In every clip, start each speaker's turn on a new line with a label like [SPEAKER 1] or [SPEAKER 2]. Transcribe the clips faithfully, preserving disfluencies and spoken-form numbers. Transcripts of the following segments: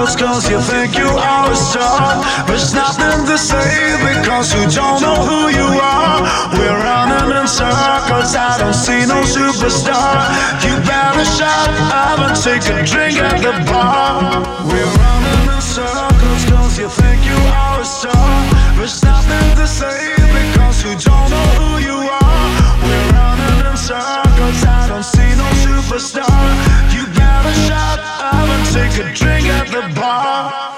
[SPEAKER 1] circles cause you think you are a star. There's nothing to say because you don't know who you are. We're running in circles, I don't see no superstar. You better shut up and take a drink at the bar. We're running in circles cause you think you are a star. There's nothing to say because you don't know who you are. We're running in circles, I don't see no superstar. You better shut up and take a drink at the bar.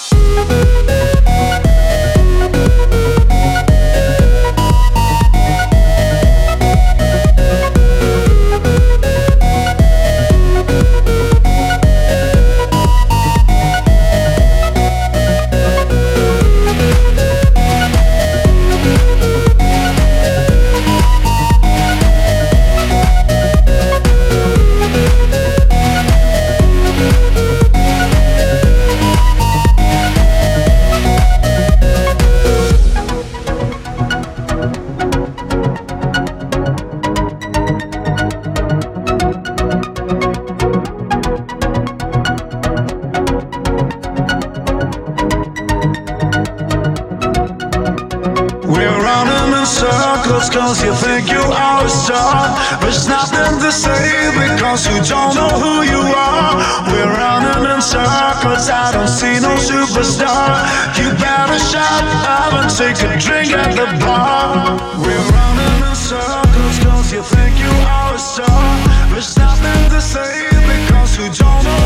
[SPEAKER 1] Cause you think you are a star. There's nothing to say because you don't know who you are. We're running in circles, I don't see no superstar. You better shut up and take a drink at the bar. We're running in circles cause you think you are a star. There's nothing to say because you don't know